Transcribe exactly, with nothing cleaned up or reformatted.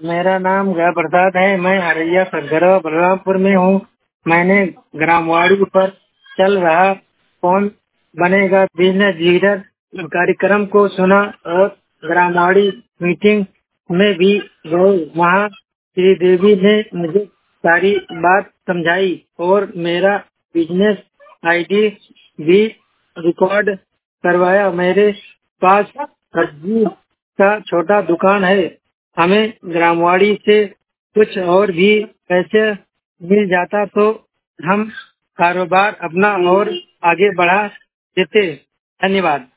मेरा नाम गया प्रसाद है। मैं हरैया सदगरवा बलरामपुर में हूँ। मैंने ग्रामवाड़ी पर चल रहा कौन बनेगा बिजनेस लीडर कार्यक्रम को सुना और ग्रामवाड़ी मीटिंग में भी गए। वहाँ श्री देवी ने मुझे सारी बात समझाई और मेरा बिजनेस आईडी भी रिकॉर्ड करवाया। मेरे पास सब्जी का छोटा दुकान है। हमें ग्रामवाड़ी से कुछ और भी पैसे मिल जाता तो हम कारोबार अपना और आगे बढ़ा देते। धन्यवाद।